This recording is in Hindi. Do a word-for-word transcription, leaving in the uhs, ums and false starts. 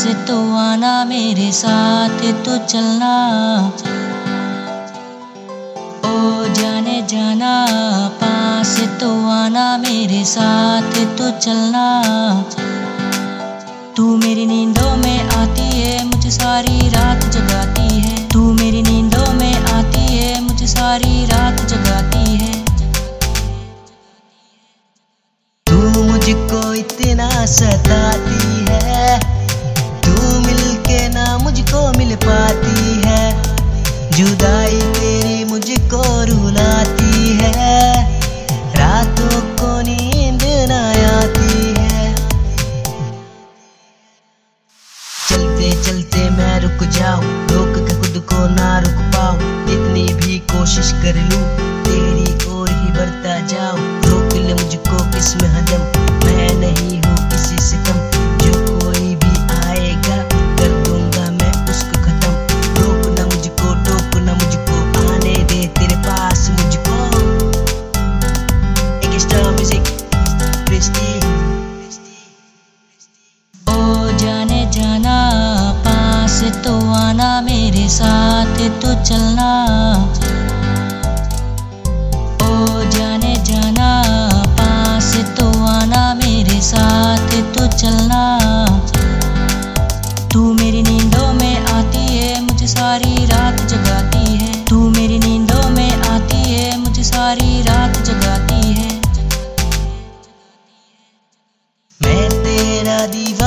तो आना मेरे साथ तो चलना, ओ जाने जाना पास तो आना मेरे साथ तो चलना। तू मेरी नींदों में आती है मुझे सारी रात जगाती है, तू मेरी नींदों में आती है मुझे सारी रात जगाती है। तू मुझको इतना सताती है, तू मिलके ना मुझको मिल पाती है, जुदाई तेरी मुझको रुलाती है, रातों को नींद ना आती है। चलते चलते मैं रुक जाऊं, रोक के खुद को ना रुक पाऊं, इतनी भी कोशिश कर लूं तेरी ओर ही बढ़ता जाऊं। रोक ले मुझको किस्म हदम, मैं नहीं हूँ किसी से कम, जो कोई भी आएगा कर दूंगा मैं उसको खत्म। रोक ना मुझको टोक ना मुझको, आने दे तेरे पास मुझको। एक स्टार म्यूजिक प्रेस्टीज। ओ जाने जाना पास तो आना मेरे साथ तो चलना, ओ जाने जाना पास तो आना मेरे साथ तो चलना। तू मेरी नींदों में आती है मुझे सारी रात जगाती है, तू मेरी नींदों में आती है मुझे सारी रात जगाती है। मैं तेरा दीवाना